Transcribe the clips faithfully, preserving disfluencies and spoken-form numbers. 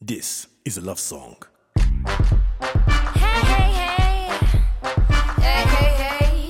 This is a love song. Hey, hey, hey. Hey, hey, hey.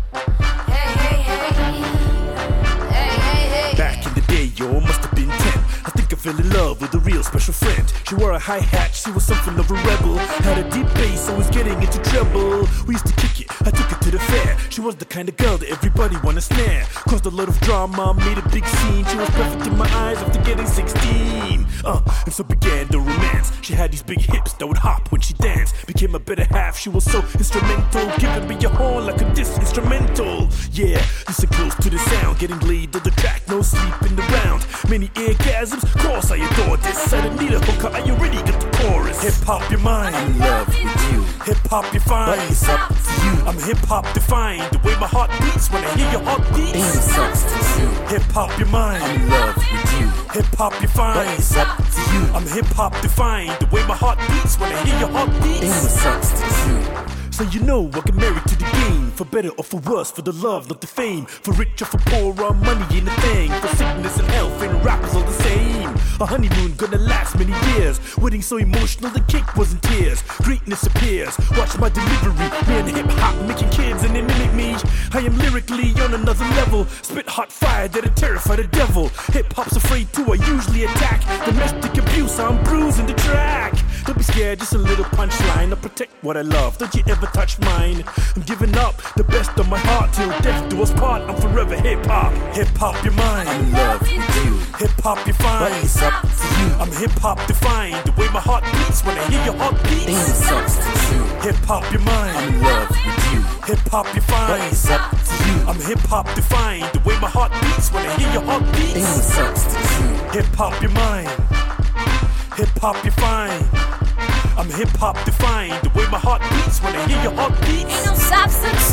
Hey, hey, hey. Hey, hey, hey. Back in the day, yo, must have been ten. I think I fell in love with a real special friend. She wore a hi-hat, she was something of a rebel. Had a deep bass, always getting into trouble. We used to kick it, I took her to the fair. She was the kind of girl that everybody wanna snare. Caused a lot of drama, made a big scene. She was perfect in my eyes after getting sixteen. Uh, and so began the romance. She had these big hips that would hop when she danced. Became a better half, she was so instrumental. Giving me a horn like a disc instrumental. Yeah, listen close to the sound. Getting laid on the track, no sleeping around. Many orgasms, course I adore this. I don't need a hooker, I already got the chorus. Hip-hop your mind, I'm in love with you. Hip-hop you find, But it's up to you. I'm hip-hop defined. The way my heart beats when I hear your heartbeat. Ain't no substitute. Hip-hop your mind, I'm in love with you. hip-hop you But find. it's up to you. I'm hip-hop defined. The way my heart beats when I hear your heartbeat. Ain't no substitute. So you know I get married to the game. For better or for worse, for the love, not the fame. For rich or for poor, our money ain't a thing. For sickness and health, and rappers all the same. A honeymoon gonna last many years. Wedding so emotional, the cake was in tears. Greatness appears, watch my delivery. Me and hip-hop making kids and they mimic me. I am lyrically on another level. Spit hot fire that'll terrify the devil. Hip-hop's afraid too, I usually attack. Domestic abuse, I'm bruising the track. Don't be scared, just a little punchline. I protect what I love, don't you ever touch mine. I'm giving up the best of my heart till death do us part. I'm forever hip-hop. Hip-hop your mind, I'm in love with you. hip-hop you But find. it's up to you. I'm hip-hop defined. The way my heart beats when I hear your heartbeat. Ain't no substitute. Hip-hop your I'm mind, in love with you. hip-hop you But find. it's up to you. I'm hip-hop defined. The way my heart beats when I hear your heartbeat. Ain't no substitute. Hip-hop your mind, hip-hop you find. I'm hip-hop defined. The way my heart beats when I hear your heartbeat. Ain't no substitute.